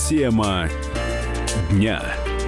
Тема дня.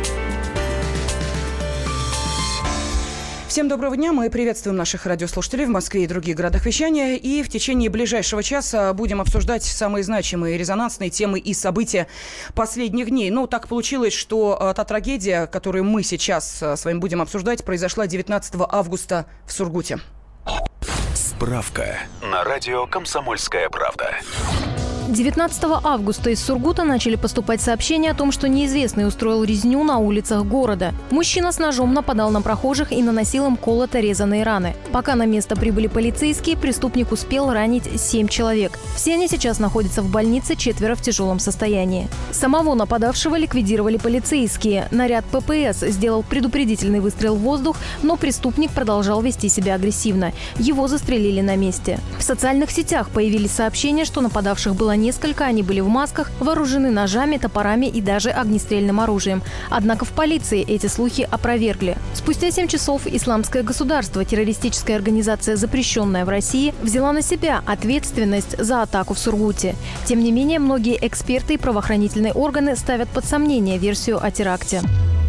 Всем доброго дня. Мы приветствуем наших радиослушателей в Москве и других городах вещания. И в течение ближайшего часа будем обсуждать самые значимые резонансные темы и события последних дней. Ну, так получилось, что та трагедия, которую мы сейчас с вами будем обсуждать, произошла 19 августа в Сургуте. Справка на радио «Комсомольская правда». 19 августа из Сургута начали поступать сообщения о том, что неизвестный устроил резню на улицах города. Мужчина с ножом нападал на прохожих и наносил им колото-резанные раны. Пока на место прибыли полицейские, преступник успел ранить 7 человек. Все они сейчас находятся в больнице, 4 в тяжелом состоянии. Самого нападавшего ликвидировали полицейские. Наряд ППС сделал предупредительный выстрел в воздух, но преступник продолжал вести себя агрессивно. Его застрелили на месте. В социальных сетях появились сообщения, что нападавших было несколько, они были в масках, вооружены ножами, топорами и даже огнестрельным оружием. Однако в полиции эти слухи опровергли. Спустя 7 часов Исламское государство, террористическая организация, запрещенная в России, взяла на себя ответственность за атаку в Сургуте. Тем не менее, многие эксперты и правоохранительные органы ставят под сомнение версию о теракте.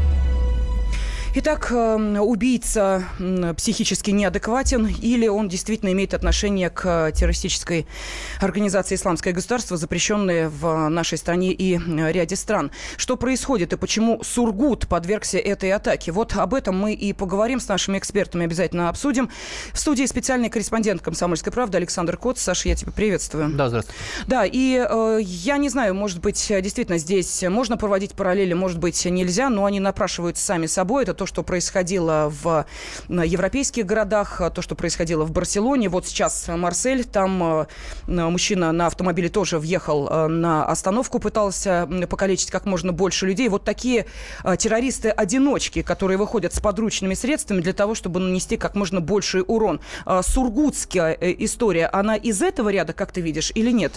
Итак, убийца психически неадекватен или он действительно имеет отношение к террористической организации «Исламское государство», запрещенной в нашей стране и ряде стран. Что происходит и почему Сургут подвергся этой атаке? Вот об этом мы и поговорим с нашими экспертами, обязательно обсудим. В студии специальный корреспондент «Комсомольской правды» Александр Коц. Саша, я тебя приветствую. Да, здравствуйте. Да, и я не знаю, может быть, действительно здесь можно проводить параллели, может быть, нельзя, но они напрашиваются сами собой. Это то, что происходило в европейских городах, то, что происходило в Барселоне. Вот сейчас Марсель, там мужчина на автомобиле тоже въехал на остановку, пытался покалечить как можно больше людей. Вот такие террористы-одиночки, которые выходят с подручными средствами для того, чтобы нанести как можно больший урон. Сургутская история, она из этого ряда, как ты видишь, или нет?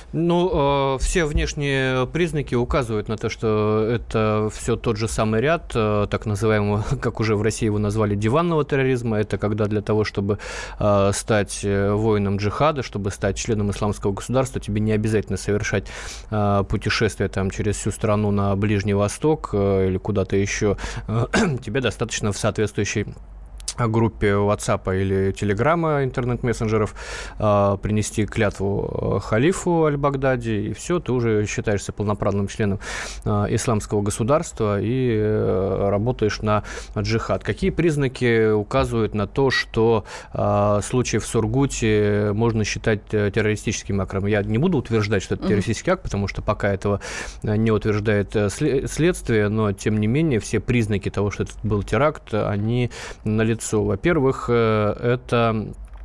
Ну, все внешние признаки указывают на то, что это все тот же самый ряд, так называемого, как уже в России его назвали, диванного терроризма. Это когда для того, чтобы стать воином джихада, чтобы стать членом Исламского государства, тебе не обязательно совершать путешествие там, через всю страну на Ближний Восток или куда-то еще. Тебе достаточно в соответствующей группе WhatsApp или Telegram интернет-мессенджеров принести клятву халифу Аль-Багдади, и все, ты уже считаешься полноправным членом Исламского государства и работаешь на джихад. Какие признаки указывают на то, что случай в Сургуте можно считать террористическим актом? Я не буду утверждать, что это террористический акт, потому что пока этого не утверждает следствие, но, тем не менее, все признаки того, что это был теракт, они налицо. Во-первых, это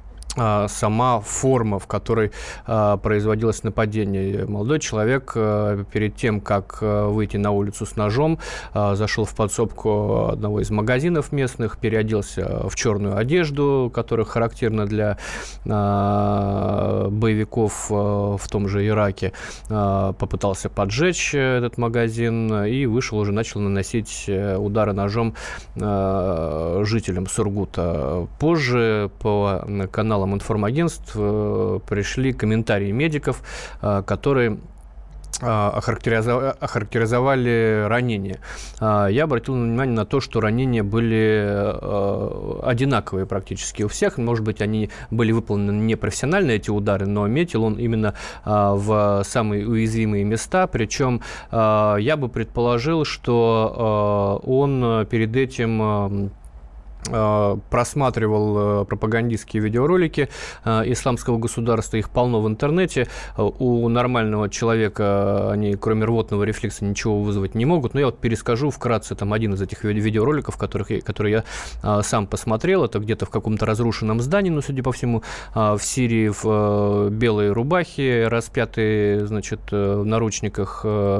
сама форма, в которой производилось нападение. Молодой человек перед тем, как выйти на улицу с ножом, зашел в подсобку одного из магазинов местных, переоделся в черную одежду, которая характерна для боевиков в том же Ираке, попытался поджечь этот магазин и вышел, уже начал наносить удары ножом жителям Сургута. Позже по каналам информагентств пришли комментарии медиков, которые охарактеризовали ранения. Я обратил внимание на то, что ранения были одинаковые практически у всех. Может быть, они были выполнены непрофессионально, эти удары, но метил он именно в самые уязвимые места. Причем я бы предположил, что он перед этим просматривал пропагандистские видеоролики Исламского государства, их полно в интернете. У нормального человека они, кроме рвотного рефлекса, ничего вызвать не могут. Но я вот перескажу вкратце там один из этих видеороликов, которые я сам посмотрел. Это где-то в каком-то разрушенном здании, но, судя по всему, в Сирии, в белой рубахе, распятые, значит, в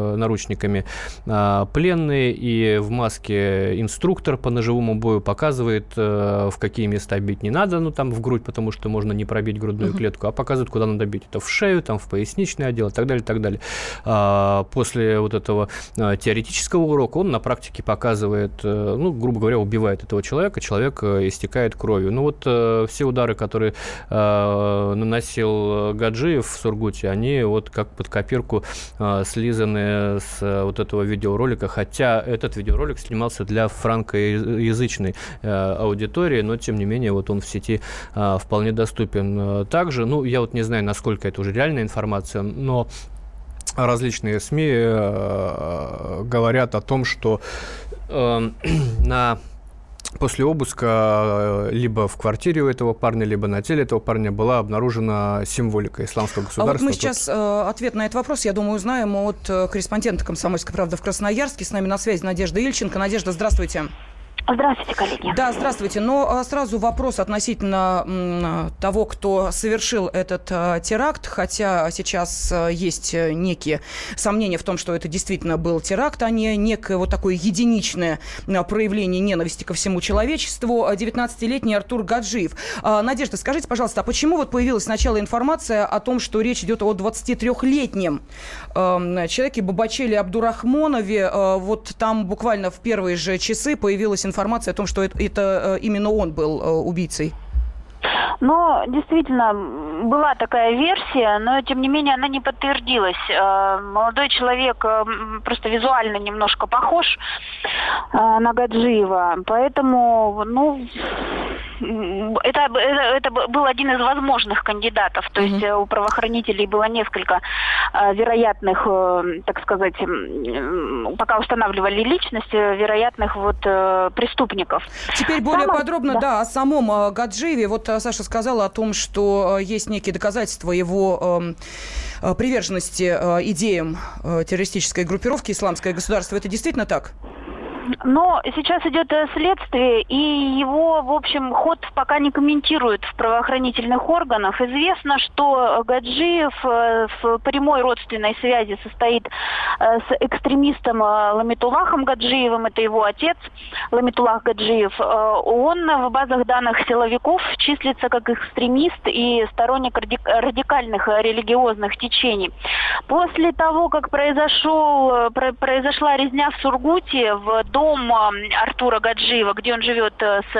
наручниками пленные, и в маске инструктор по ножевому бою показывает показывает, в какие места бить не надо, ну, там, в грудь, потому что можно не пробить грудную клетку, а показывает, куда надо бить. Это в шею, там, в поясничный отдел и так далее, и так далее. После вот этого теоретического урока он на практике показывает, ну, грубо говоря, убивает этого человека, человек истекает кровью. Ну, вот все удары, которые наносил Гаджиев в Сургуте, они вот как под копирку слизаны с вот этого видеоролика, хотя этот видеоролик снимался для франкоязычной аудитории, но, тем не менее, вот он в сети вполне доступен. Также, ну, я вот не знаю, насколько это уже реальная информация, но различные СМИ говорят о том, что после обыска либо в квартире у этого парня, либо на теле этого парня была обнаружена символика исламского государства. А вот мы сейчас ответ на этот вопрос, я думаю, узнаем от корреспондента «Комсомольской правды» в Красноярске. С нами на связи Надежда Ильченко. Надежда, здравствуйте. Здравствуйте, коллеги. Да, здравствуйте. Но сразу вопрос относительно того, кто совершил этот теракт, хотя сейчас есть некие сомнения в том, что это действительно был теракт, а не некое вот такое единичное проявление ненависти ко всему человечеству. 19-летний Артур Гаджиев. Надежда, скажите, пожалуйста, а почему вот появилась сначала информация о том, что речь идет о 23-летнем человеке Бабачеле Абдурахмонове? Вот там буквально в первые же часы появилась информация о том, что это именно он был убийцей? Но действительно была такая версия, но тем не менее она не подтвердилась. Молодой человек просто визуально немножко похож на Гаджиева, поэтому, ну, это был один из возможных кандидатов. То есть у правоохранителей было несколько вероятных, так сказать, пока устанавливали личность, вероятных вот преступников. Теперь более подробно, да, о самом Гаджиеве. Вот Саша сказала о том, что есть некие доказательства его приверженности идеям террористической группировки «Исламское государство». Это действительно так? Но сейчас идет следствие, и его, в общем, ход пока не комментируют в правоохранительных органах. Известно, что Гаджиев в прямой родственной связи состоит с экстремистом Ламитуллахом Гаджиевым, это его отец Ламитуллах Гаджиев. Он в базах данных силовиков числится как экстремист и сторонник радикальных религиозных течений. После того, как произошла резня в Сургуте, в дом Артура Гаджиева, где он живет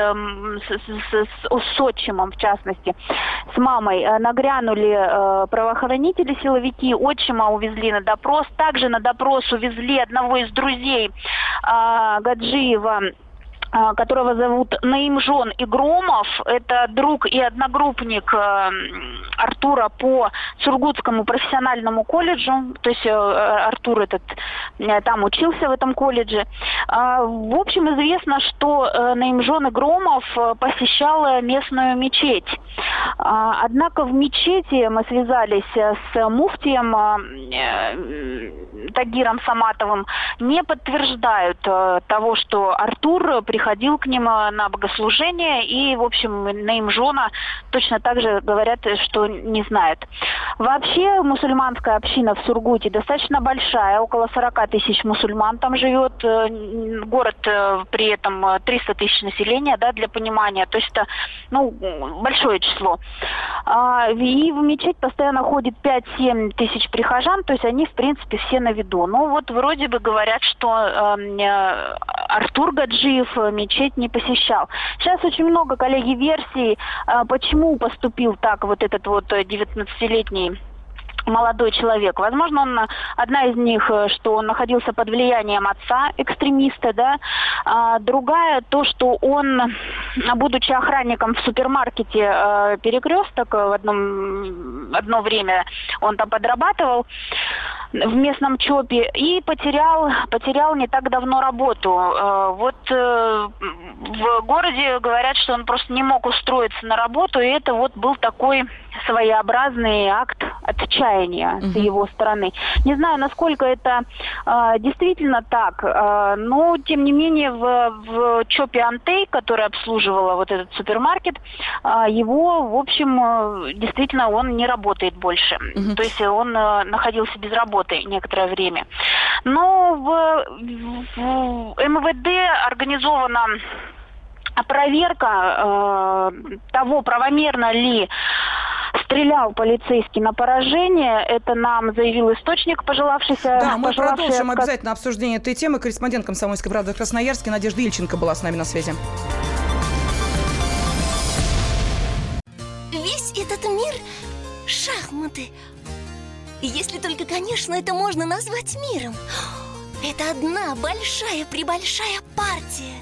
с отчимом, в частности, с мамой, нагрянули правоохранители, силовики, отчима увезли на допрос. Также на допрос увезли одного из друзей Гаджиева, которого зовут Наимжон Игромов. Это друг и одногруппник Артура по Сургутскому профессиональному колледжу. То есть Артур этот там учился в этом колледже. В общем, известно, что Наимжон Игромов посещал местную мечеть. Однако в мечети мы связались с муфтием Тагиром Саматовым, не подтверждают того, что Артур приходил к ним на богослужение, и, в общем, Наимжона точно так же говорят, что не знают. Вообще мусульманская община в Сургуте достаточно большая, около 40 тысяч мусульман там живет, город при этом 300 тысяч населения, да, для понимания, то есть это, ну, большое число. И в мечеть постоянно ходит 5-7 тысяч прихожан, то есть они, в принципе, все на виду. Ну, вот вроде бы говорят, что Артур Гаджиев мечеть не посещал. Сейчас очень много, коллеги, версий, почему поступил так вот этот вот 19-летний молодой человек. Возможно, одна из них, что он находился под влиянием отца, экстремиста, да. Другая, то, что он, будучи охранником в супермаркете «Перекресток», в одно время он там подрабатывал в местном ЧОПе и потерял не так давно работу. Вот в городе говорят, что он просто не мог устроиться на работу, и это вот был такой своеобразный акт отчаяния с его стороны. Не знаю, насколько это действительно так, но тем не менее в ЧОПе «Антей», который обслуживала вот этот супермаркет, его, в общем, действительно он не работает больше. То есть он находился без работы некоторое время. Но в МВД организована А проверка того, правомерно ли стрелял полицейский на поражение, это нам заявил источник, пожелавшийся... Да, мы продолжим обязательно обсуждение этой темы. Корреспондент «Комсомольской правды» в Красноярске Надежда Ильченко была с нами на связи. Весь этот мир — шахматы. Если только, конечно, это можно назвать миром. Это одна большая-пребольшая партия.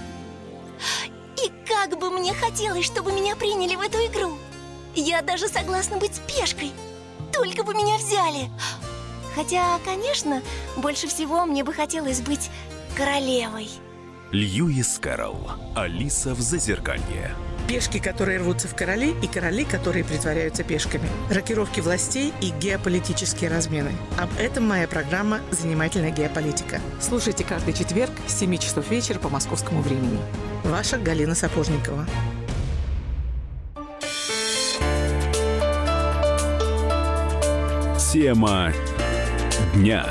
И как бы мне хотелось, чтобы меня приняли в эту игру. Я даже согласна быть пешкой. Только бы меня взяли. Хотя, конечно, больше всего мне бы хотелось быть королевой. Льюис Кэрролл. Алиса в Зазеркалье. Пешки, которые рвутся в короли, и короли, которые притворяются пешками. Рокировки властей и геополитические размены. Об этом моя программа «Занимательная геополитика». Слушайте каждый четверг с 7 часов вечера по московскому времени. Ваша Галина Сапожникова. Тема дня.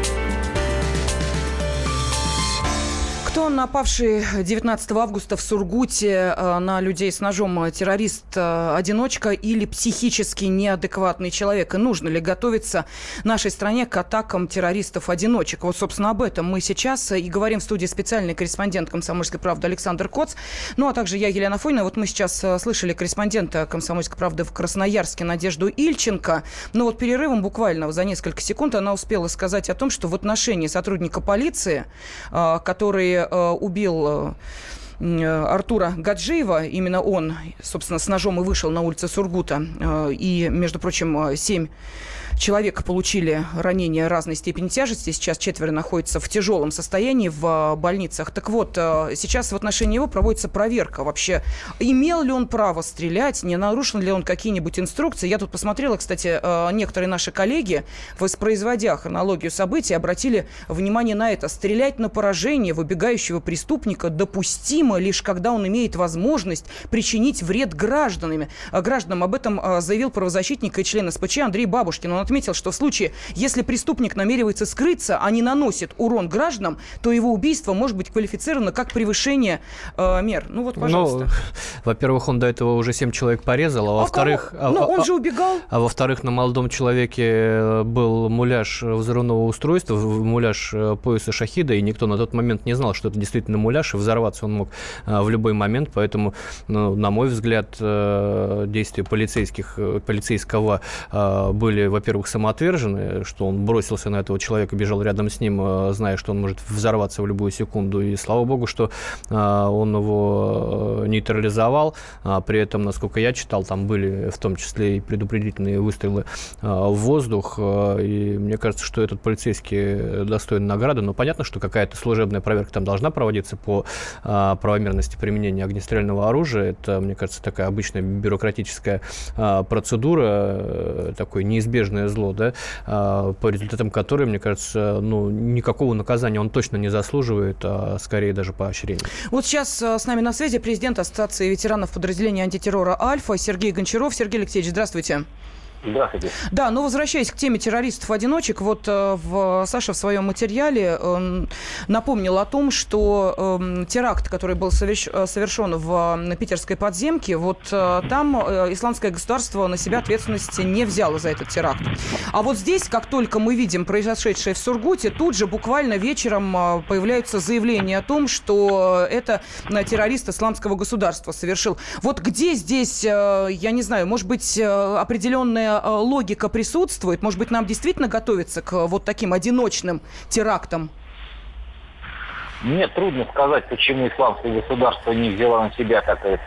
Кто напавший 19 августа в Сургуте на людей с ножом террорист-одиночка или психически неадекватный человек? И нужно ли готовиться нашей стране к атакам террористов-одиночек? Вот, собственно, об этом мы сейчас и говорим в студии специальный корреспондент «Комсомольской правды» Александр Коц. Ну, а также я, Елена Фойна. Вот мы сейчас слышали корреспондента «Комсомольской правды» в Красноярске Надежду Ильченко. Но вот перерывом буквально за несколько секунд она успела сказать о том, что в отношении сотрудника полиции, который убил Артура Гаджиева, именно он, собственно, с ножом и вышел на улицы Сургута. И, между прочим, 7 человек получили ранения разной степени тяжести. Сейчас 4 находятся в тяжелом состоянии в больницах. Так вот, сейчас в отношении его проводится проверка. Вообще, имел ли он право стрелять, не нарушил ли он какие-нибудь инструкции. Я тут посмотрела, кстати, некоторые наши коллеги, воспроизводя хронологию событий, обратили внимание на это. Стрелять на поражение выбегающего преступника допустимо лишь когда он имеет возможность причинить вред гражданам. Об этом заявил правозащитник и член СПЧ Андрей Бабушкин. Он отметил, что в случае, если преступник намеревается скрыться, а не наносит урон гражданам, то его убийство может быть квалифицировано как превышение мер. Ну вот, пожалуйста. Ну, во-первых, он до этого уже 7 человек порезал, а во-вторых... он же убегал. А во-вторых, на молодом человеке был муляж взрывного устройства, муляж пояса шахида, и никто на тот момент не знал, что это действительно муляж, и взорваться он мог в любой момент, поэтому, на мой взгляд, действия полицейского были, во-первых, самоотверженные, что он бросился на этого человека, бежал рядом с ним, зная, что он может взорваться в любую секунду. И слава богу, что он его нейтрализовал. При этом, насколько я читал, там были в том числе и предупредительные выстрелы в воздух. И мне кажется, что этот полицейский достоин награды. Но понятно, что какая-то служебная проверка там должна проводиться по правомерности применения огнестрельного оружия. Это, мне кажется, такая обычная бюрократическая процедура, такое неизбежное зло, да, по результатам которой, мне кажется, никакого наказания он точно не заслуживает, а скорее даже поощрения. Вот сейчас с нами на связи президент Ассоциации ветеранов подразделения антитеррора «Альфа» Сергей Гончаров. Сергей Алексеевич, здравствуйте. Здравствуйте. Да, но возвращаясь к теме террористов-одиночек, вот Саша в своем материале напомнил о том, что теракт, который был совершен в питерской подземке, вот там исламское государство на себя ответственности не взяло за этот теракт. А вот здесь, как только мы видим произошедшее в Сургуте, тут же буквально вечером появляются заявления о том, что это террорист исламского государства совершил. Вот где здесь, я не знаю, может быть, определенная логика присутствует? Может быть, нам действительно готовиться к вот таким одиночным терактам? Мне трудно сказать, почему исламское государство не взяло на себя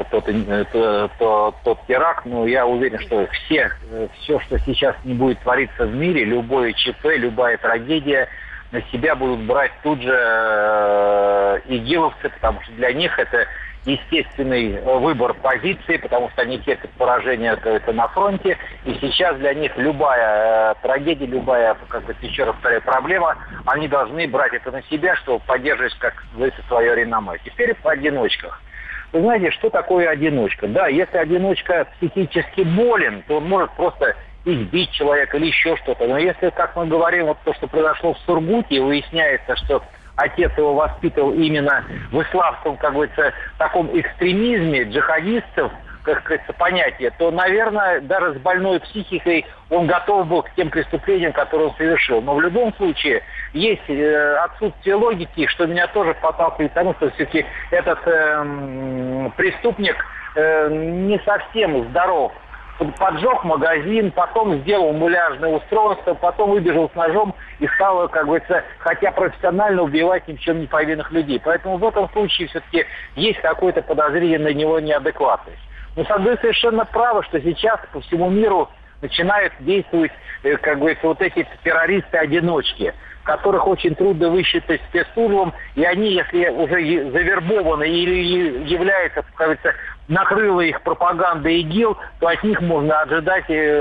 тот теракт, но я уверен, что все, что сейчас не будет твориться в мире, любое ЧП, любая трагедия, на себя будут брать тут же игиловцы, потому что для них это естественный выбор позиции, потому что они терпят поражение это на фронте, и сейчас для них любая трагедия, любая, еще раз повторяю, проблема, они должны брать это на себя, чтобы поддерживать, как говорится, свое реноме. Теперь в одиночках. Вы знаете, что такое одиночка? Да, если одиночка психически болен, то он может просто избить человека или еще что-то. Но если, как мы говорим, вот то, что произошло в Сургуте, выясняется, что отец его воспитывал именно в исламском, как говорится, таком экстремизме джихадистов, как говорится, понятие, то, наверное, даже с больной психикой он готов был к тем преступлениям, которые он совершил. Но в любом случае есть отсутствие логики, что меня тоже подталкивает к тому, что все-таки этот преступник не совсем здоров. Поджег магазин, потом сделал муляжное устройство, потом выбежал с ножом и стал, как говорится, хотя профессионально убивать ни в чем не повинных людей. Поэтому в этом случае все-таки есть какое-то подозрение на него неадекватность. Но вы совершенно правы, что сейчас по всему миру начинают действовать, как говорится, вот эти террористы-одиночки, которых очень трудно высчитать спецслужбам, и они, если уже завербованы или являются, как говорится, накрыла их пропаганда ИГИЛ, то от них можно ожидать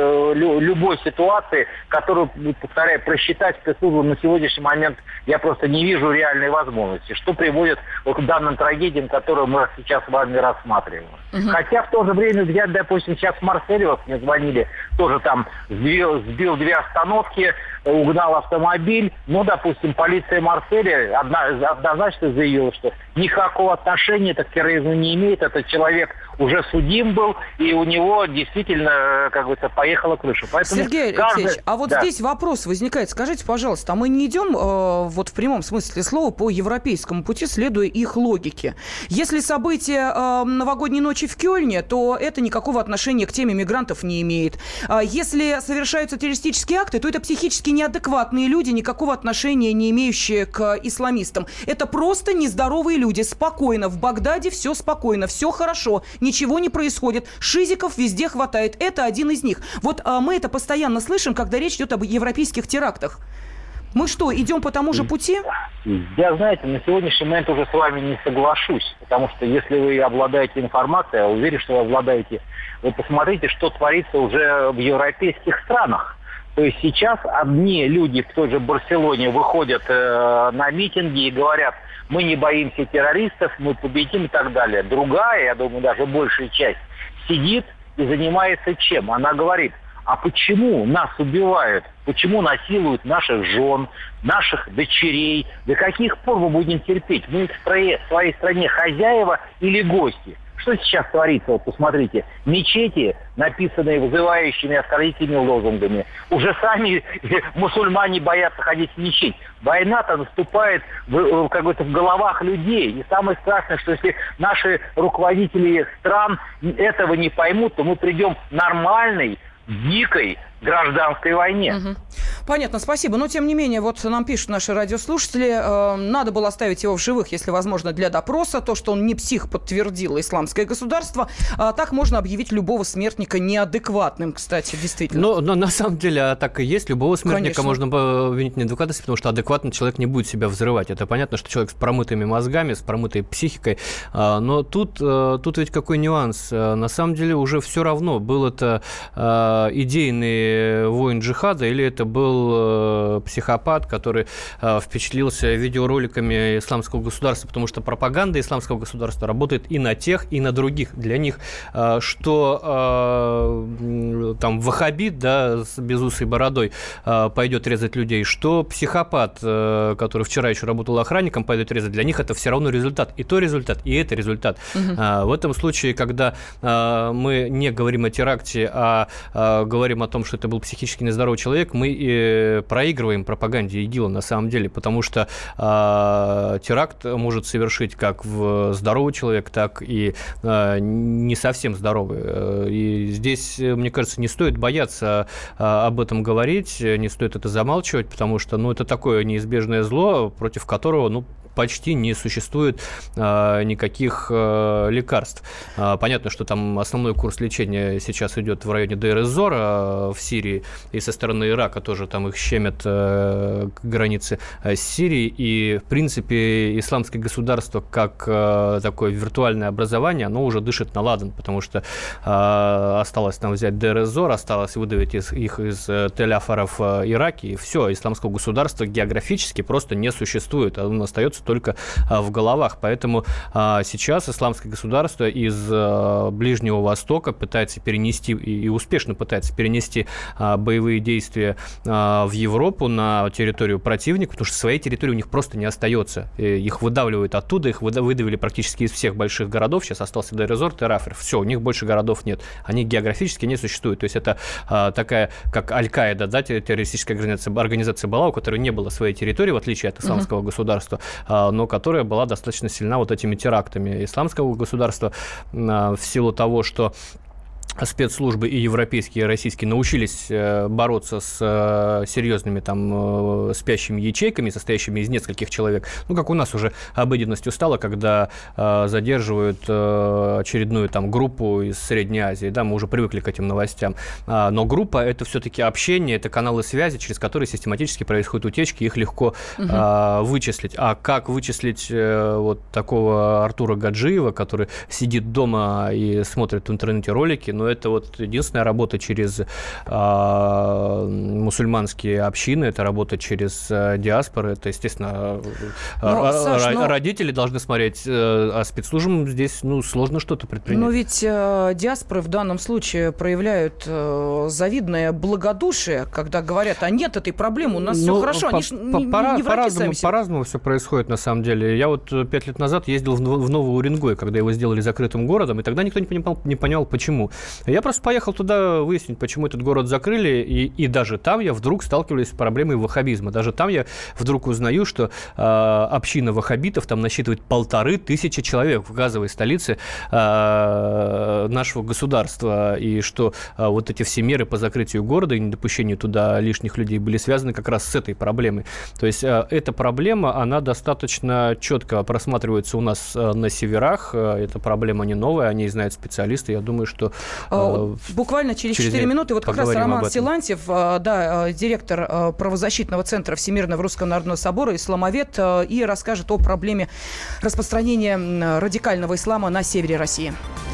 любой ситуации, которую, повторяю, просчитать спецслужбам на сегодняшний момент я просто не вижу реальной возможности, что приводит вот к данным трагедиям, которые мы сейчас с вами рассматриваем. Хотя в то же время взять, допустим, сейчас в Марселе, вот мне звонили, тоже там сбил 2 остановки, угнал автомобиль, но, допустим, полиция Марселя однозначно заявила, что никакого отношения к терроризму не имеет, этот человек уже судим был, и у него действительно, как говорится, поехала крыша. Поэтому Сергей Алексеевич, а вот здесь вопрос возникает. Скажите, пожалуйста, а мы не идем вот в прямом смысле слова по европейскому пути, следуя их логике? Если события новогодней ночи в Кёльне, то это никакого отношения к теме мигрантов не имеет. Если совершаются террористические акты, то это психически неадекватные люди, никакого отношения не имеющие к исламистам. Это просто нездоровые люди. Спокойно. В Багдаде все спокойно, все хорошо. Ничего не происходит. Шизиков везде хватает. Это один из них. Вот мы это постоянно слышим, когда речь идет об европейских терактах. Мы что, идем по тому же пути? Я, знаете, на сегодняшний момент уже с вами не соглашусь. Потому что если вы обладаете информацией, я уверен, что вы обладаете, вы посмотрите, что творится уже в европейских странах. То есть сейчас одни люди в той же Барселоне выходят на митинги и говорят: мы не боимся террористов, мы победим и так далее. Другая, я думаю, даже большая часть, сидит и занимается чем? Она говорит: а почему нас убивают? Почему насилуют наших жен, наших дочерей? До каких пор мы будем терпеть? Мы в своей стране хозяева или гости? Что сейчас творится? Вот посмотрите, мечети, написанные вызывающими оскорбительными лозунгами. Уже сами мусульмане боятся ходить в мечеть. Война-то наступает в головах людей. И самое страшное, что если наши руководители стран этого не поймут, то мы придем к нормальной, дикой гражданской войне. Понятно, спасибо. Но, тем не менее, вот нам пишут наши радиослушатели, надо было оставить его в живых, если возможно, для допроса. То, что он не псих, подтвердило Исламское государство. Так можно объявить любого смертника неадекватным, кстати, действительно. Но на самом деле так и есть. Любого смертника Конечно. можно обвинить в неадекватности, потому что адекватный человек не будет себя взрывать. Это понятно, что человек с промытыми мозгами, с промытой психикой. Но тут ведь какой нюанс. На самом деле уже все равно, был это идейный воин джихада или это был психопат, который впечатлился видеороликами исламского государства, потому что пропаганда исламского государства работает и на тех, и на других. Для них что там ваххабит, да, с безусой бородой пойдет резать людей, что психопат, который вчера еще работал охранником, пойдет резать, для них это все равно результат. И то результат, и это результат. В этом случае, когда мы не говорим о теракте, а говорим о том, что это был психически нездоровый человек, мы проигрываем пропаганде ИГИЛа на самом деле, потому что теракт может совершить как здоровый человек, так и не совсем здоровый. И здесь, мне кажется, не стоит бояться об этом говорить, не стоит это замалчивать, потому что это такое неизбежное зло, против которого, почти не существует никаких лекарств. Понятно, что там основной курс лечения сейчас идет в районе Дейр-эз-Зора в Сирии, и со стороны Ирака тоже там их щемят к границе с Сирией. И, в принципе, исламское государство как такое виртуальное образование, оно уже дышит на ладан, потому что осталось там взять Дейр-эз-Зор, осталось выдавить их из Тель-Афара в Ираке, и все, исламского государства географически просто не существует. Оно остается только в головах. Поэтому сейчас исламское государство из Ближнего Востока пытается перенести, и успешно пытается перенести боевые действия в Европу, на территорию противника, потому что своей территории у них просто не остается. Их выдавливают оттуда, их выдавили практически из всех больших городов. Сейчас остался Дейр-эз-Зор, Тель-Афер. Все, у них больше городов нет. Они географически не существуют. То есть это такая, как Аль-Каида, да, террористическая организация была, у которой не было своей территории, в отличие от исламского государства, но которая была достаточно сильна вот этими терактами исламского государства в силу того, что спецслужбы и европейские, и российские научились бороться с серьезными там спящими ячейками, состоящими из нескольких человек. Ну, как у нас уже обыденностью стало, когда задерживают очередную там группу из Средней Азии. Да, мы уже привыкли к этим новостям. Но группа – это все-таки общение, это каналы связи, через которые систематически происходят утечки, их легко вычислить. А как вычислить вот такого Артура Гаджиева, который сидит дома и смотрит в интернете ролики? Но это вот единственная работа через мусульманские общины, это работа через диаспоры, это, естественно, родители должны смотреть, а спецслужбам здесь сложно что-то предпринять. Но ведь диаспоры в данном случае проявляют завидное благодушие, когда говорят, а нет этой проблемы, у нас все хорошо, они же не враги сами себе. По-разному все происходит, на самом деле. Я вот 5 лет назад ездил в Новый Уренгой, когда его сделали закрытым городом, и тогда никто не понял, почему. Я просто поехал туда выяснить, почему этот город закрыли, и даже там я вдруг сталкиваюсь с проблемой ваххабизма. Даже там я вдруг узнаю, что община ваххабитов там насчитывает 1500 человек в газовой столице нашего государства, и что вот эти все меры по закрытию города и недопущению туда лишних людей были связаны как раз с этой проблемой. То есть эта проблема, она достаточно четко просматривается у нас на северах. Эта проблема не новая, о ней знают специалисты. Я думаю, что буквально через 4 минуты вот как раз Роман Силантьев, директор правозащитного центра Всемирного Русского Народного Собора, исламовед, и расскажет о проблеме распространения радикального ислама на севере России.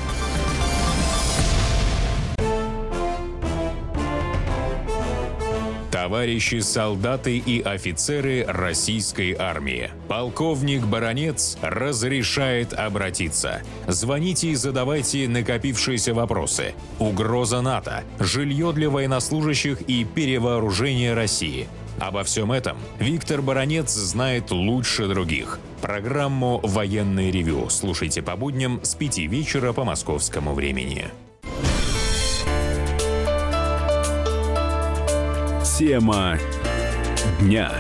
Товарищи солдаты и офицеры российской армии. Полковник Баранец разрешает обратиться. Звоните и задавайте накопившиеся вопросы. Угроза НАТО, жилье для военнослужащих и перевооружение России. Обо всем этом Виктор Баранец знает лучше других. Программу «Военное ревю» слушайте по будням с 5 вечера по московскому времени. Тема дня.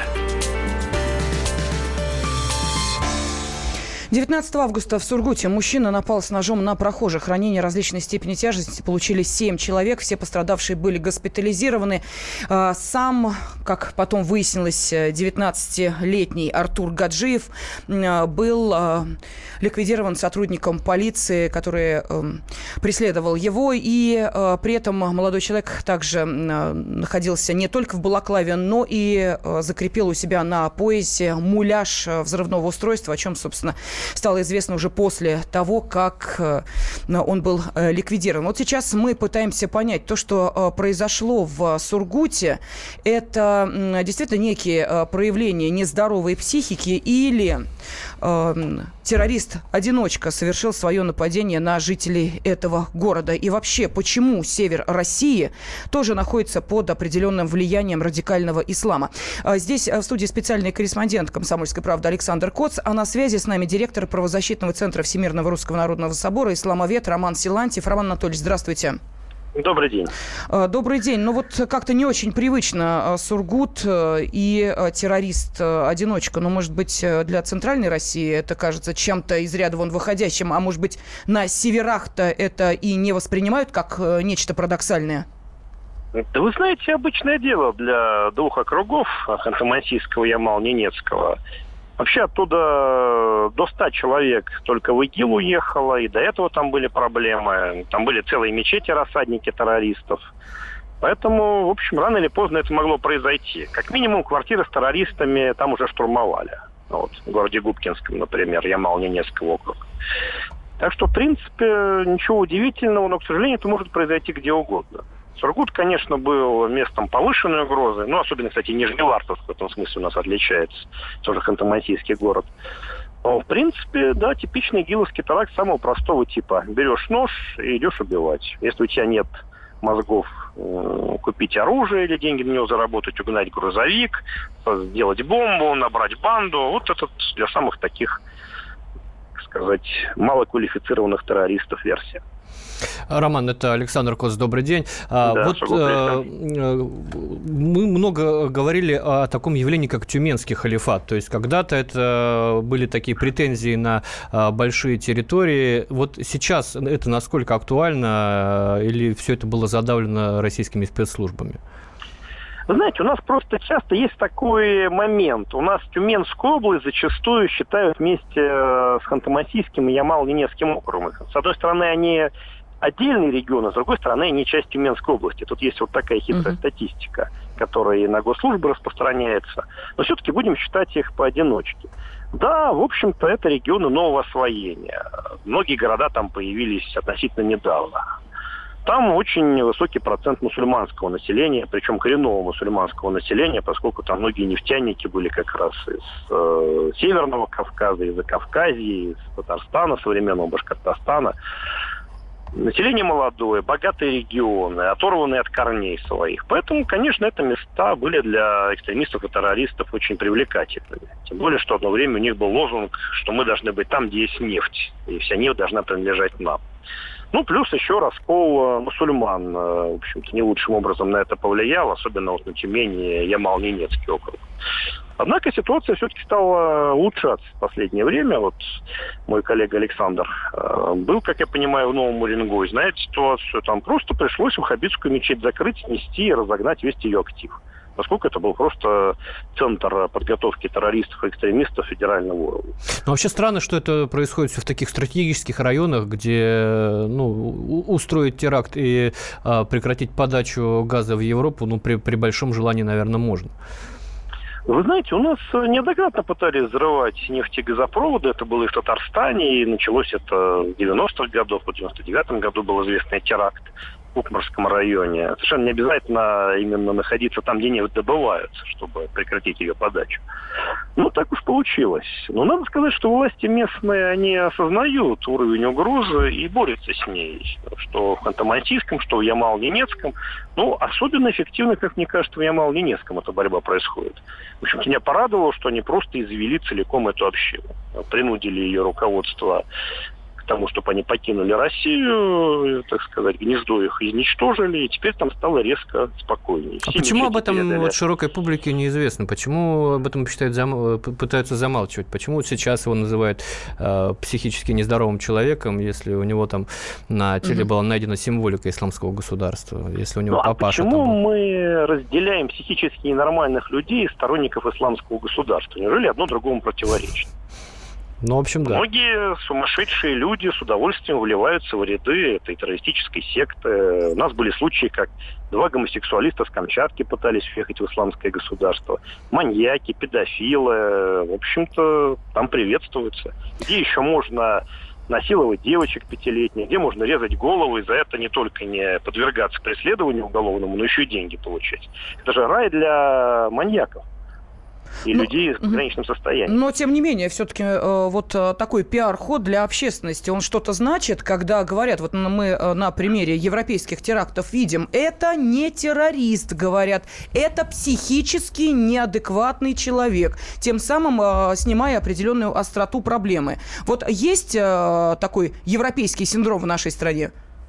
19 августа в Сургуте мужчина напал с ножом на прохожих. Ранения различной степени тяжести получили 7 человек. Все пострадавшие были госпитализированы. Сам, как потом выяснилось, 19-летний Артур Гаджиев был ликвидирован сотрудником полиции, который преследовал его. И при этом молодой человек также находился не только в балаклаве, но и закрепил у себя на поясе муляж взрывного устройства, о чем, собственно, стало известно уже после того, как он был ликвидирован. Вот сейчас мы пытаемся понять, то, что произошло в Сургуте, это действительно некие проявления нездоровой психики или террорист-одиночка совершил свое нападение на жителей этого города. И вообще, почему север России тоже находится под определенным влиянием радикального ислама? Здесь в студии специальный корреспондент «Комсомольской правды» Александр Коц, а на связи с нами директор правозащитного центра Всемирного Русского Народного Собора, исламовед Роман Силантьев. Роман Анатольевич, здравствуйте. Добрый день. Добрый день. Ну вот как-то не очень привычно Сургут и террорист-одиночка. Но, может быть, для центральной России это кажется чем-то из ряда вон выходящим, а может быть, на северах-то это и не воспринимают как нечто парадоксальное? Да вы знаете, обычное дело для двух округов, Ханты-Мансийского и Ямал-Ненецкого. Вообще оттуда до 100 человек только в ИГИЛ уехало, и до этого там были проблемы. Там были целые мечети, рассадники террористов. Поэтому, в общем, рано или поздно это могло произойти. Как минимум, квартиры с террористами там уже штурмовали. Вот, в городе Губкинском, например, Ямал-Ненецкий округ. Так что, в принципе, ничего удивительного, но, к сожалению, это может произойти где угодно. Сургут, конечно, был местом повышенной угрозы, ну, особенно, кстати, Нижневартовск в этом смысле у нас отличается, тоже Ханты-Мансийский город. Но, в принципе, да, типичный игиловский теракт самого простого типа. Берешь нож и идешь убивать. Если у тебя нет мозгов купить оружие или деньги на него заработать, угнать грузовик, сделать бомбу, набрать банду, вот это для самых таких, так сказать, малоквалифицированных террористов версия. Роман, это Александр Коц, добрый день. Да, вот мы много говорили о таком явлении, как тюменский халифат. То есть когда-то это были такие претензии на большие территории. Вот сейчас это насколько актуально или все это было задавлено российскими спецслужбами? Вы знаете, у нас просто часто есть такой момент. У нас Тюменскую область зачастую считают вместе с Ханты-Мансийским и Ямало-Ненецким округом. С одной стороны, они отдельные регионы, с другой стороны, они часть Тюменской области. Тут есть вот такая хитрая статистика, которая и на госслужбы распространяется. Но все-таки будем считать их поодиночке. Да, в общем-то, это регионы нового освоения. Многие города там появились относительно недавно. Там очень высокий процент мусульманского населения, причем коренного мусульманского населения, поскольку там многие нефтяники были как раз из Северного Кавказа, из Закавказья, из Татарстана, современного Башкортостана. Население молодое, богатые регионы, оторванные от корней своих. Поэтому, конечно, это места были для экстремистов и террористов очень привлекательными. Тем более, что одно время у них был лозунг, что мы должны быть там, где есть нефть, и вся нефть должна принадлежать нам. Ну, плюс еще раскол мусульман, в общем-то, не лучшим образом на это повлиял, особенно вот на Тюмени, Ямал-Ненецкий округ. Однако ситуация все-таки стала улучшаться в последнее время. Вот мой коллега Александр был, как я понимаю, в Новом Уренгое. Знаете ситуацию, там просто пришлось ваххабитскую мечеть закрыть, снести и разогнать весь ее актив. Поскольку это был просто центр подготовки террористов и экстремистов федерального уровня. Но вообще странно, что это происходит все в таких стратегических районах, где устроить теракт и прекратить подачу газа в Европу, при большом желании, наверное, можно. Вы знаете, у нас неоднократно пытались взрывать нефтегазопроводы. Это было и в Татарстане, и началось это в 90-х годах. В 99-м году был известный теракт в Кукмарском районе. Совершенно не обязательно именно находиться там, где нефть добывается, чтобы прекратить ее подачу. Ну, так уж получилось. Но надо сказать, что власти местные, они осознают уровень угрозы и борются с ней. Что в Ханты-Мансийском, что в Ямало-Ненецком. Ну, особенно эффективно, как мне кажется, в Ямало-Ненецком эта борьба происходит. В общем-то, меня порадовало, что они просто извели целиком эту общину. Принудили ее руководство к тому, чтобы они покинули Россию, так сказать, гнездо их изничтожили, и теперь там стало резко спокойнее. А почему об этом широкой публике неизвестно? Почему об этом пытаются замалчивать? Почему сейчас его называют психически нездоровым человеком, если у него там на теле была найдена символика исламского государства, если у него папаша почему там был? Мы разделяем психически ненормальных людей и сторонников исламского государства? Неужели одно другому противоречит? Ну, в общем, да. Многие сумасшедшие люди с удовольствием вливаются в ряды этой террористической секты. У нас были случаи, как 2 гомосексуалиста с Камчатки пытались въехать в исламское государство. Маньяки, педофилы, в общем-то, там приветствуются. Где еще можно насиловать девочек 5-летних, где можно резать головы, и за это не только не подвергаться преследованию уголовному, но еще и деньги получать. Это же рай для маньяков и людей с пограничным состоянием. Но, тем не менее, все-таки вот такой пиар-ход для общественности, он что-то значит, когда говорят, вот мы на примере европейских терактов видим, это не террорист, говорят, это психически неадекватный человек, тем самым снимая определенную остроту проблемы. Вот есть такой европейский синдром в нашей стране?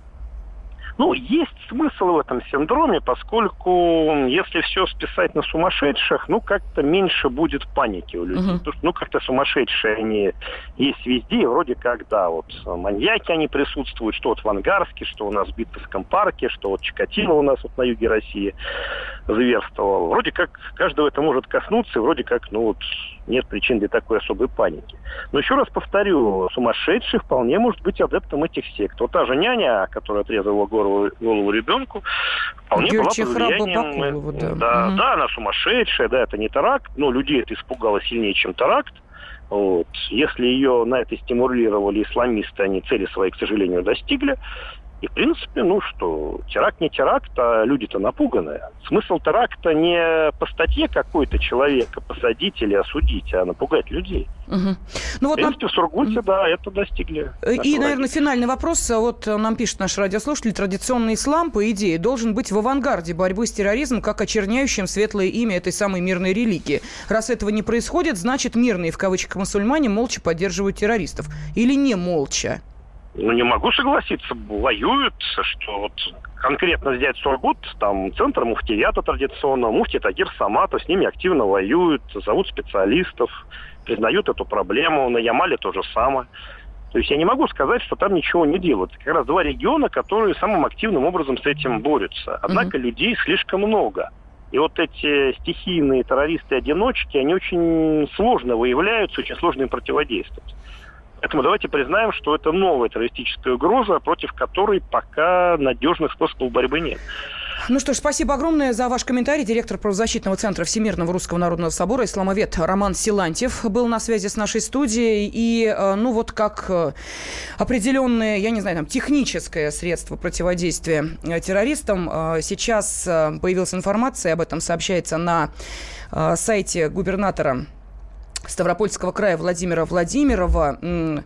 Ну, есть смысл в этом синдроме, поскольку если все списать на сумасшедших, как-то меньше будет паники у людей. Потому что, как-то сумасшедшие они есть везде, и вроде как, да, вот маньяки они присутствуют, что вот в Ангарске, что у нас в Битцевском парке, что вот Чикатило у нас вот на юге России зверствовал. Вроде как каждого это может коснуться, и вроде как, нет причин для такой особой паники. Но еще раз повторю, сумасшедший вполне может быть адептом этих сект. Вот та же няня, которая отрезала голову ребенку, вполне была под влиянием... Да, она сумасшедшая, да, это не теракт, но людей это испугало сильнее, чем теракт. Вот. Если ее на это стимулировали исламисты, они цели свои, к сожалению, достигли. И, в принципе, теракт не теракт, а люди-то напуганы. Смысл теракта не по статье какой-то человека посадить или осудить, а напугать людей. Угу. В принципе, в Сургуте, это достигли. И, наверное, финальный вопрос. Вот нам пишет наш радиослушатель: традиционный ислам, по идее, должен быть в авангарде борьбы с терроризмом, как очерняющим светлое имя этой самой мирной религии. Раз этого не происходит, значит, мирные, в кавычках, мусульмане молча поддерживают террористов. Или не молча? Не могу согласиться. Воюют, что конкретно взять Сургут, там центр муфтията традиционного, муфти Тагир Саматов, с ними активно воюют, зовут специалистов, признают эту проблему. На Ямале то же самое. То есть я не могу сказать, что там ничего не делают. Как раз два региона, которые самым активным образом с этим борются. Однако людей слишком много. И эти стихийные террористы-одиночки, они очень сложно выявляются, очень сложно им противодействовать. Поэтому давайте признаем, что это новая террористическая угроза, против которой пока надежных способов борьбы нет. Ну что ж, спасибо огромное за ваш комментарий. Директор правозащитного центра Всемирного Русского Народного Собора, исламовед Роман Силантьев был на связи с нашей студией. И, как определенное, техническое средство противодействия террористам, сейчас появилась информация, об этом сообщается на сайте губернатора Ставропольского края Владимира Владимирова,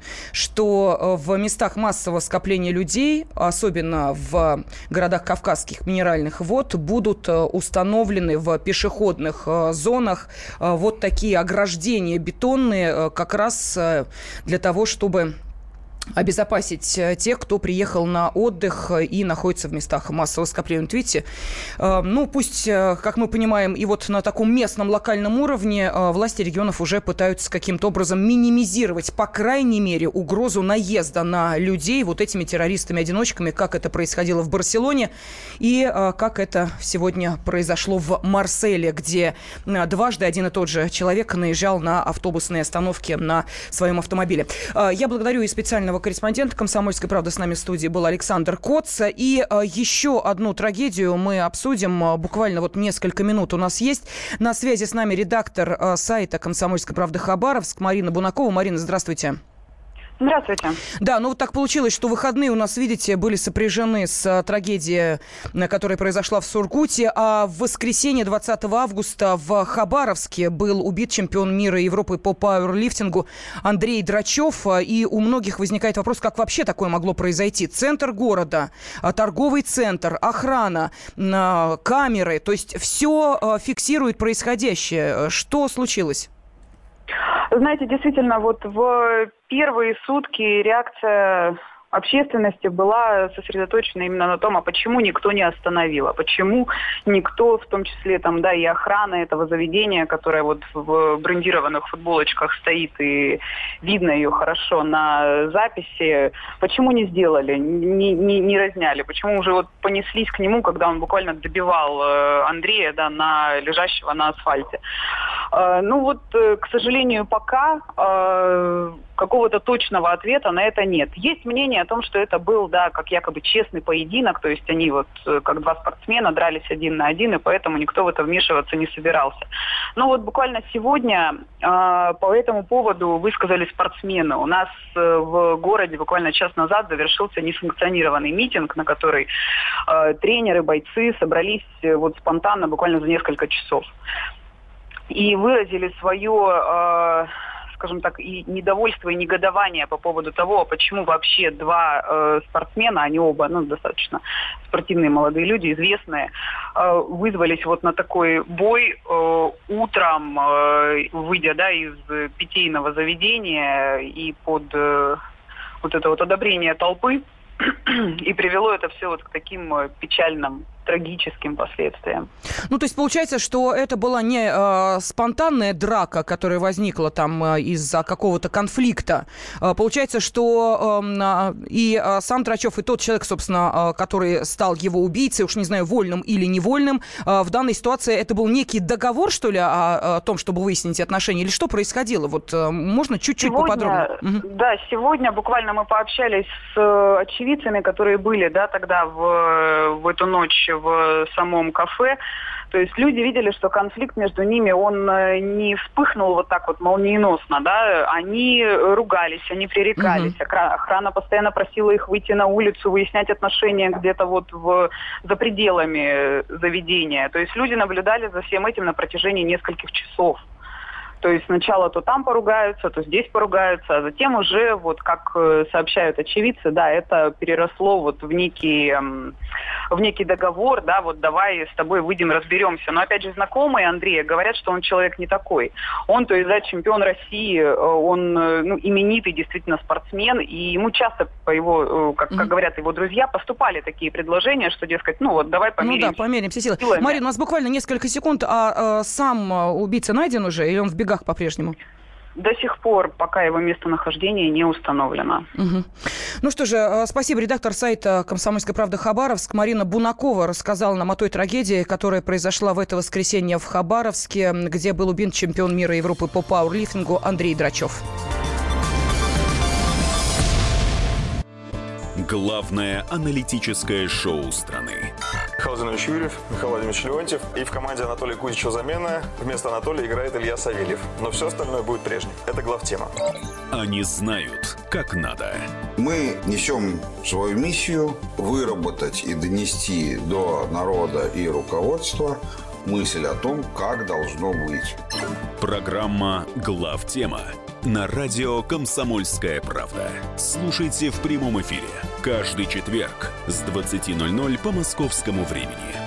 что в местах массового скопления людей, особенно в городах Кавказских минеральных вод, будут установлены в пешеходных зонах такие ограждения бетонные, как раз для того, чтобы обезопасить тех, кто приехал на отдых и находится в местах массового скопления. Вот видите, пусть, как мы понимаем, и на таком местном, локальном уровне власти регионов уже пытаются каким-то образом минимизировать, по крайней мере, угрозу наезда на людей этими террористами-одиночками, как это происходило в Барселоне и как это сегодня произошло в Марселе, где дважды один и тот же человек наезжал на автобусные остановки на своем автомобиле. Я благодарю и специального корреспондента «Комсомольской правды», с нами в студии был Александр Коц. И еще одну трагедию мы обсудим. Буквально несколько минут у нас есть. На связи с нами редактор сайта «Комсомольской правды» Хабаровск Марина Бунакова. Марина, здравствуйте. Здравствуйте. Да, так получилось, что выходные у нас, видите, были сопряжены с трагедией, которая произошла в Сургуте, а в воскресенье 20 августа в Хабаровске был убит чемпион мира и Европы по пауэрлифтингу Андрей Драчев. И у многих возникает вопрос, как вообще такое могло произойти. Центр города, торговый центр, охрана, камеры, то есть все фиксирует происходящее. Что случилось? Знаете, действительно, в первые сутки реакция общественности была сосредоточена именно на том, а почему никто не остановил, а почему никто, в том числе и охрана этого заведения, которая в брендированных футболочках стоит и видно ее хорошо на записи, почему не сделали, не разняли, почему уже понеслись к нему, когда он буквально добивал Андрея, лежащего на асфальте. К сожалению, пока какого-то точного ответа на это нет. Есть мнение о том, что это был, как якобы честный поединок, то есть они как два спортсмена дрались один на один, и поэтому никто в это вмешиваться не собирался. Но буквально сегодня по этому поводу высказали спортсмены. У нас в городе буквально час назад завершился несанкционированный митинг, на который тренеры, бойцы собрались спонтанно, буквально за несколько часов. И выразили свое, скажем так, и недовольство, и негодование по поводу того, почему вообще два спортсмена, они оба, достаточно спортивные молодые люди, известные, вызвались на такой бой утром, выйдя, из питейного заведения и под это одобрение толпы, и привело это все к таким печальным, трагическим последствиям. То есть получается, что это была не спонтанная драка, которая возникла там из-за какого-то конфликта. Получается, что и сам Драчев, и тот человек, собственно, который стал его убийцей, уж не знаю, вольным или невольным, в данной ситуации это был некий договор, что ли, о том, чтобы выяснить отношения, или что происходило? Можно чуть-чуть поподробнее? Да, сегодня буквально мы пообщались с очевидцами, которые были, тогда в эту ночь в самом кафе. То есть люди видели, что конфликт между ними, он не вспыхнул вот так вот молниеносно, да, они ругались, они пререкались, охрана постоянно просила их выйти на улицу, выяснять отношения где-то вот за пределами заведения. То есть люди наблюдали за всем этим на протяжении нескольких часов. То есть сначала то там поругаются, то здесь поругаются, а затем уже, вот как сообщают очевидцы, да, это переросло вот в некий договор, да, вот давай с тобой выйдем, разберемся. Но опять же знакомые Андрея говорят, что он человек не такой. Он, то есть, да, чемпион России, он именитый действительно спортсмен, и ему часто по его, как говорят его друзья, поступали такие предложения, что, дескать, ну вот давай помиримся. Ну да, померим все силы. Марина, у нас буквально несколько секунд, а сам убийца найден уже, или он в бегах по-прежнему? До сих пор, пока его местонахождение не установлено. Ну что же, спасибо. Редактор сайта «Комсомольская правда» Хабаровск Марина Бунакова рассказала нам о той трагедии, которая произошла в это воскресенье в Хабаровске, где был убит чемпион мира и Европы по пауэрлифтингу Андрей Драчев. Главное аналитическое шоу страны. Михаил Владимирович Юрьев, Михаил Владимирович Леонтьев. И в команде Анатолия Кузичева замена. Вместо Анатолия играет Илья Савельев. Но все остальное будет прежним. Это главтема. Они знают, как надо. Мы несем свою миссию выработать и донести до народа и руководства мысль о том, как должно быть. Программа «Главтема» на радио «Комсомольская правда». Слушайте в прямом эфире каждый четверг с 20:00 по московскому времени.